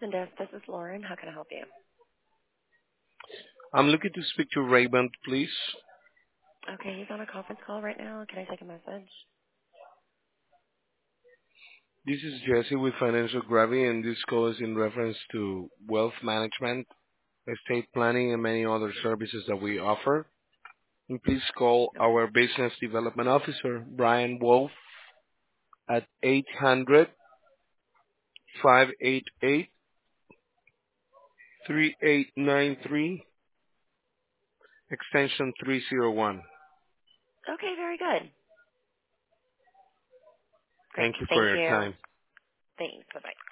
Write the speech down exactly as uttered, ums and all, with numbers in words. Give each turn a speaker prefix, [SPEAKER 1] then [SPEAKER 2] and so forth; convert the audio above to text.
[SPEAKER 1] Desk. This is Lauren. How can I help you?
[SPEAKER 2] I'm looking to speak to Raymond, please.
[SPEAKER 1] Okay, he's on a conference call right now. Can I take a message?
[SPEAKER 2] This is Jesse with Financial Gravity, and this call is in reference to wealth management, estate planning, and many other services that we offer. And please call
[SPEAKER 1] Okay.
[SPEAKER 2] our Business Development Officer, Brian Wolf, at eight hundred, five eight eight, three eight nine three, extension three oh one.
[SPEAKER 1] Okay, very good. Great.
[SPEAKER 2] Thank you for
[SPEAKER 1] Thank
[SPEAKER 2] your
[SPEAKER 1] you.
[SPEAKER 2] time.
[SPEAKER 1] Thanks. Bye-bye.